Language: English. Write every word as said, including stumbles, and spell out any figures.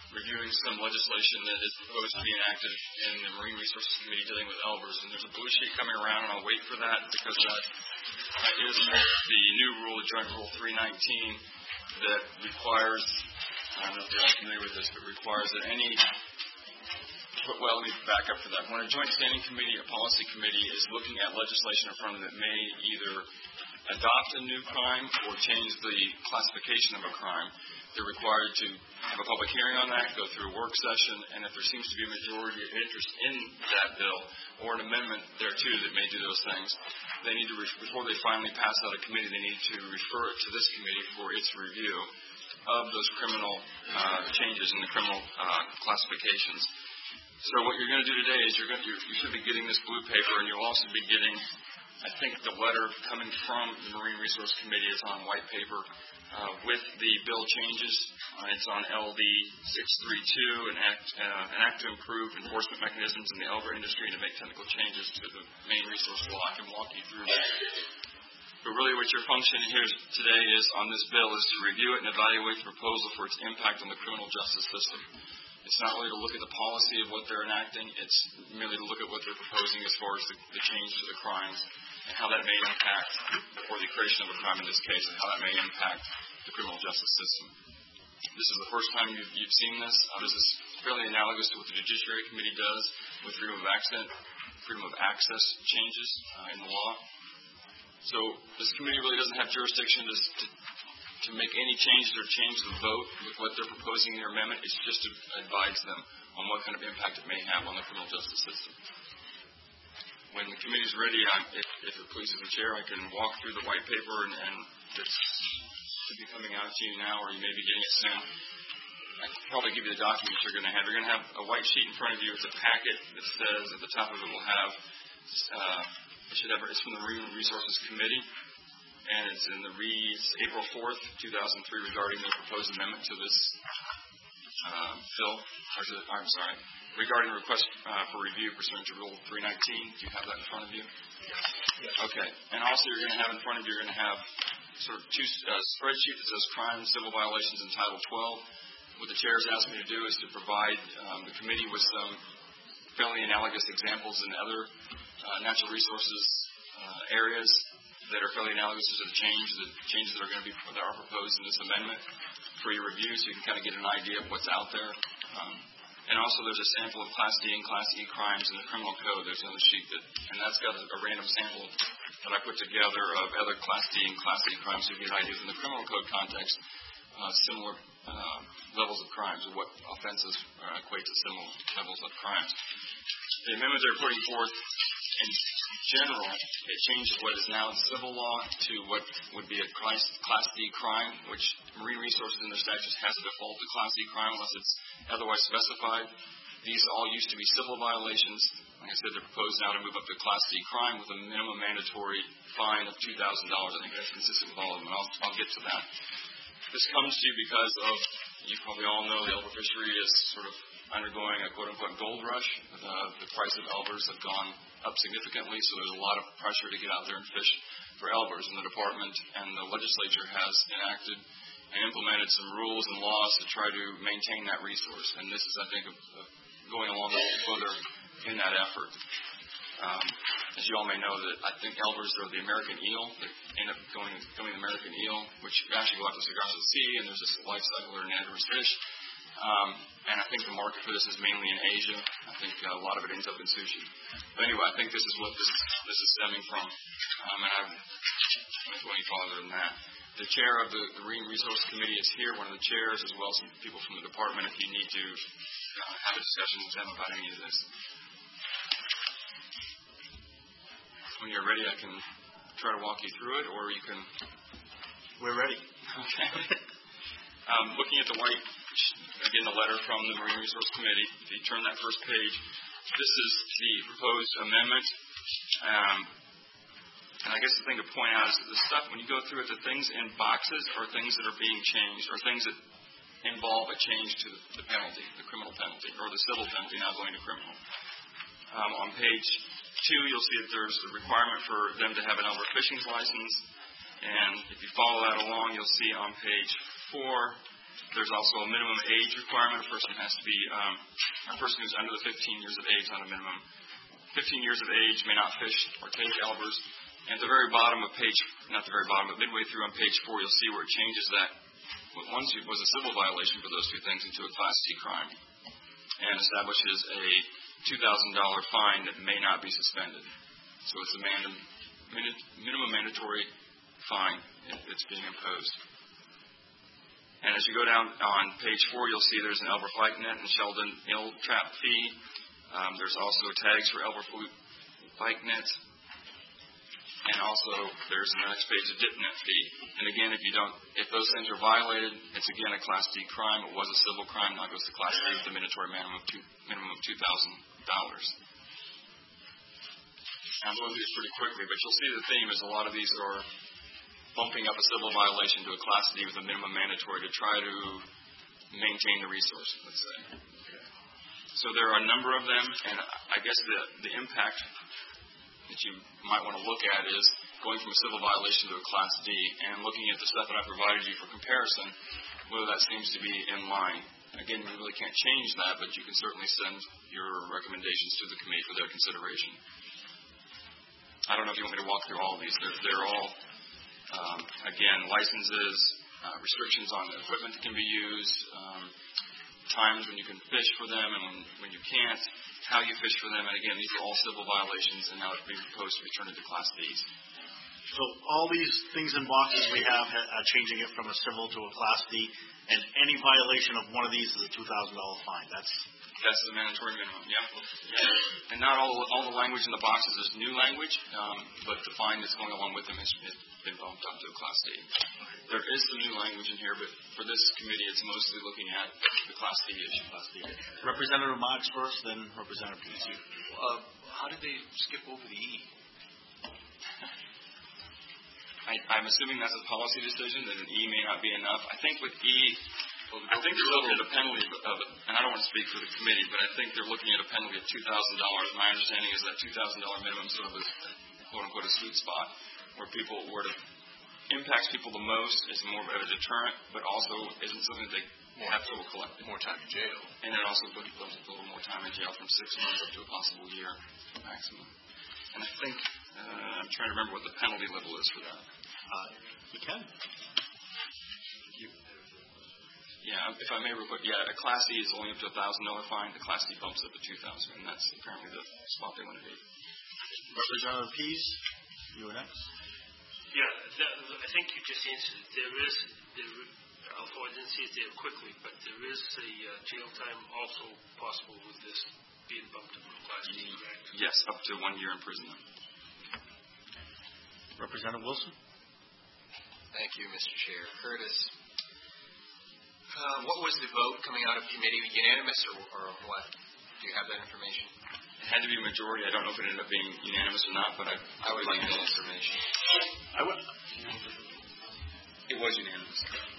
reviewing some legislation that is proposed to be enacted in the Marine Resources Committee dealing with Elbers. And there's a blue sheet coming around, and I'll wait for that because that is the new rule, Joint Rule three nineteen, that requires, I don't know if you're all familiar with this, but requires that any, well, let me back up for that. When a joint standing committee or policy committee is looking at legislation in front of them that may either adopt a new crime or change the classification of a crime, they're required to have a public hearing on that, go through a work session, and if there seems to be a majority of interest in that bill or an amendment there too that may do those things, they need to, before they finally pass out of committee, they need to refer it to this committee for its review of those criminal uh, changes in the criminal uh, classifications. So what you're going to do today is you're going to, you should be getting this blue paper, and you'll also be getting, I think, the letter coming from the Marine Resource Committee is on white paper uh, with the bill changes. Uh, it's on L D six thirty-two, an act, uh, an act to improve enforcement mechanisms in the Elber industry and to make technical changes to the main resource law. I can walk you through that. But really what your function here today is on this bill is to review it and evaluate the proposal for its impact on the criminal justice system. It's not really to look at the policy of what they're enacting. It's merely to look at what they're proposing as far as the, the change to the crimes and how that may impact, or the creation of a crime in this case, and how that may impact the criminal justice system. This is the first time you've, you've seen this. Uh, this is fairly analogous to what the Judiciary Committee does with freedom of access, freedom of access changes uh, in the law. So this committee really doesn't have jurisdiction to, to, to make any changes or change the vote with what they're proposing in their amendment. It's just to advise them on what kind of impact it may have on the criminal justice system. When the committee's ready, I, if, if it pleases the chair, I can walk through the white paper, and, and it should be coming out to you now, or you may be getting it soon. I can probably give you the documents you're going to have. You're going to have a white sheet in front of you. It's a packet that says at the top of it will have, uh, it should have, it's from the Marine Resources Committee, and it's in the reads April fourth, two thousand three, regarding the proposed amendment to this uh, bill, or to the, I'm sorry, regarding request uh, for review pursuant to Rule three nineteen. Do you have that in front of you? Yes. Okay. And also you're going to have in front of you, you're going to have sort of two uh, spreadsheet that says crimes, civil violations in Title twelve. What the chair has asked me to do is to provide um, the committee with some fairly analogous examples in other uh, natural resources uh, areas that are fairly analogous to the change, the changes that are going to be that are proposed in this amendment for your review, so you can kind of get an idea of what's out there. Um, and also, there's a sample of Class D and Class E crimes in the criminal code. There's another sheet that, and that's got a, a random sample that I put together of other Class D and Class E crimes, so you get an idea in the criminal code context, uh, similar uh, levels of crimes, or what offenses uh, equate to similar levels of crimes. The amendment they're putting forth, in general, it changes what is now civil law to what would be a Class, class D crime, which Marine Resources in their statutes has a default to Class D crime unless it's otherwise specified. These all used to be civil violations. Like I said, they're proposed now to move up to Class D crime with a minimum mandatory fine of two thousand dollars. I think that's consistent with all of them, and I'll, I'll get to that. This comes to you because of, you probably all know, the Elber fishery is sort of undergoing a quote-unquote gold rush. The, the price of Elbers have gone up significantly, so there's a lot of pressure to get out there and fish for Elbers. And the department and the legislature has enacted and implemented some rules and laws to try to maintain that resource. And this is, I think, a, a going along further in that effort. Um, as you all may know, that I think Elbers are the American eel. They end up going becoming the American eel, which actually go out to Sargasso Sea, and there's this life cycle they're an anadromous fish. Um, and I think the market for this is mainly in Asia. I think uh, a lot of it ends up in sushi. But anyway, I think this is what this, this is stemming from. Um, and I'm going to go any farther than that. The chair of the, the Marine Resource Committee is here, one of the chairs, as well as some people from the department if you need to uh, have a discussion with them about any of this. When you're ready, I can try to walk you through it, or you can... We're ready. Okay. um, looking at the white, again, the letter from the Marine Resource Committee, if you turn that first page, this is the proposed amendment. Um, and I guess the thing to point out is that the stuff, when you go through it, the things in boxes are things that are being changed, or things that involve a change to the penalty, the criminal penalty, or the civil penalty now going to criminal. Um, on page two, you'll see that there's a requirement for them to have an Elber fishing license. And if you follow that along, you'll see on page four There's also a minimum age requirement. A person has to be um, a person who's under the fifteen years of age on a minimum. fifteen years of age may not fish or take albers. And at the very bottom of page, not the very bottom, but midway through on page four, you'll see where it changes that. What once was a civil violation for those two things into a Class C crime, and establishes a two thousand dollars fine that may not be suspended. So it's a man, minimum mandatory fine that's being imposed. And as you go down on page four, you'll see there's an Elber Flight Net and Sheldon Ill Trap fee. Um, there's also tags for Elber Flight Nets. And also, there's in the next page a dip net fee. And again, if you don't, if those things are violated, it's again a Class D crime. It was a civil crime. Now it goes to Class D with a mandatory minimum of two, minimum of two thousand dollars. I'm going through these pretty quickly, but you'll see the theme is a lot of these are bumping up a civil violation to a Class D with a minimum mandatory to try to maintain the resource, let's say. So there are a number of them, and I guess the, the impact that you might want to look at is going from a civil violation to a Class D and looking at the stuff that I provided you for comparison, whether that seems to be in line. Again, we really can't change that, but you can certainly send your recommendations to the committee for their consideration. I don't know if you want me to walk through all of these. They're, they're all, um, again, licenses, uh, restrictions on the equipment that can be used, um, times when you can fish for them and when, when you can't, how you fish for them. And again, these are all civil violations, and now it's being proposed to be turned into Class Ds. So all these things in boxes we have, uh, changing it from a civil to a Class D, and any violation of one of these is a two thousand dollars fine. That's That's the mandatory minimum, yeah. yeah. And not all all the language in the boxes is new language, um, but the fine that's going along with them has been bumped up to a Class D. There is some new language in here, but for this committee, it's mostly looking at the Class D issue. Class D. Representative Marks first, then Representative P C. Uh, how did they skip over the E? I, I'm assuming that's a policy decision, that an E may not be enough. I think with E, well, I think they're looking at a penalty of, and I don't want to speak for the committee, but I think they're looking at a penalty of two thousand dollars. My understanding is that two thousand dollars minimum sort of is, quote-unquote, a sweet spot, where people, where it impacts people the most, is more of a deterrent, but also isn't something that they more, have to collect. More time in jail. And it also builds a little more time in jail, from six months up to a possible year maximum. And I think, uh, I'm trying to remember what the penalty level is for that. Uh, you can. Yeah, if I may real quick, yeah, a Class E is only up to a one thousand dollars fine. The Class D bumps up to two thousand dollars, and that's apparently the spot they want to be. Representative Pease, you were next. Yeah, that, I think you just answered it. There is, there, although I didn't see it there quickly, but there is a uh, jail time also possible with this being bumped up to Class D, correct? Yes, up to one year imprisonment. Representative Wilson. Thank you, Mister Chair. Curtis, uh, what was the vote coming out of committee? Unanimous or, or what? Do you have that information? It had to be a majority. I don't know if it ended up being unanimous or not, but I, I would like that information. I would. It was unanimous.